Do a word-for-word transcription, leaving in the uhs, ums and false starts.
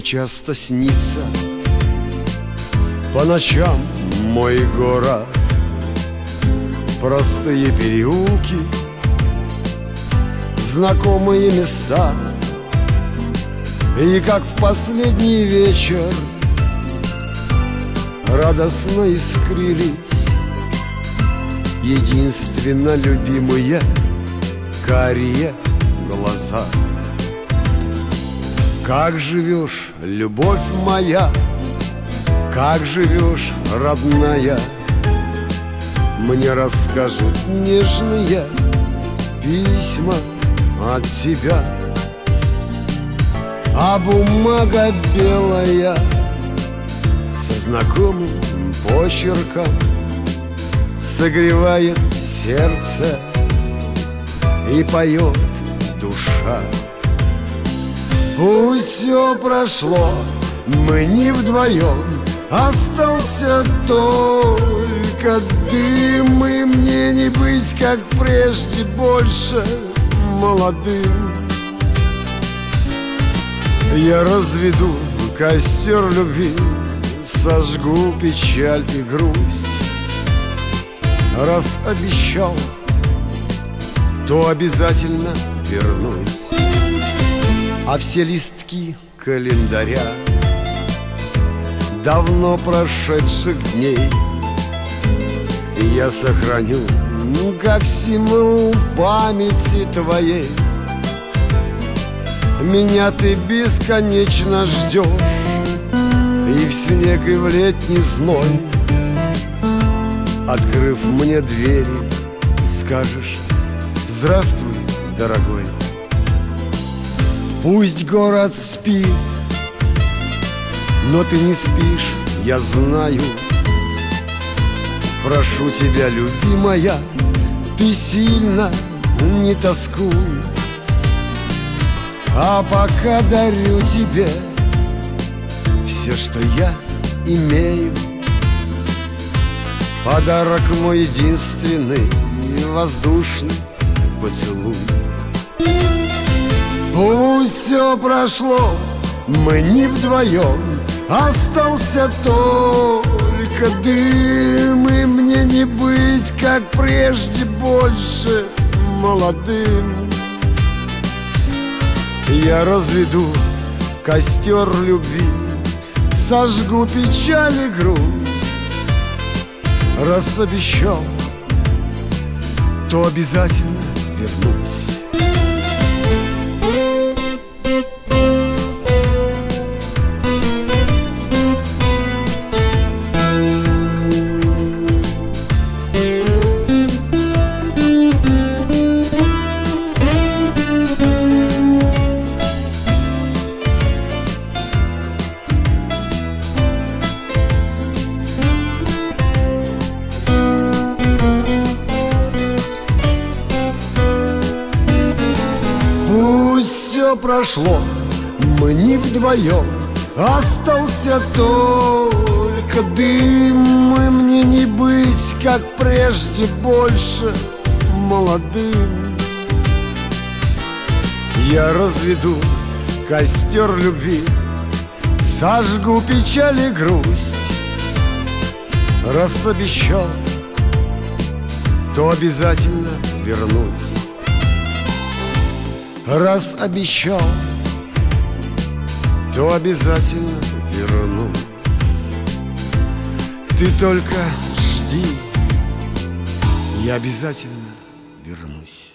часто снится по ночам мой город. Простые переулки, знакомые места, и как в последний вечер радостно искрились единственно любимые карие глаза. Как живешь, любовь моя, как живешь, родная, мне расскажут нежные письма от тебя. А бумага белая со знакомым почерком согревает сердце и поет душа. Пусть все прошло, мы не вдвоем, остался только дым, и мне не быть, как прежде, больше молодым. Я разведу костер любви, сожгу печаль и грусть. Раз обещал, то обязательно вернусь. А все листки календаря давно прошедших дней я сохраню, ну, как символ памяти твоей. Меня ты бесконечно ждешь, и в снег, и в летний зной, открыв мне двери, скажешь: здравствуй, дорогой. Пусть город спит, но ты не спишь, я знаю. Прошу тебя, любимая, ты сильно не тоскуй. А пока дарю тебе все, что я имею. Подарок мой единственный, воздушный поцелуй. Пусть все прошло, мы не вдвоем, остался только дым, и мне не быть, как прежде, больше молодым. Я разведу костер любви, сожгу печаль и грусть. Раз обещал, то обязательно вернусь. Все прошло, мы не вдвоем, остался только дым, и мне не быть, как прежде, больше молодым. Я разведу костер любви, сожгу печаль и грусть. Раз обещал, то обязательно вернусь. Раз обещал, то обязательно вернусь. Ты только жди, я обязательно вернусь.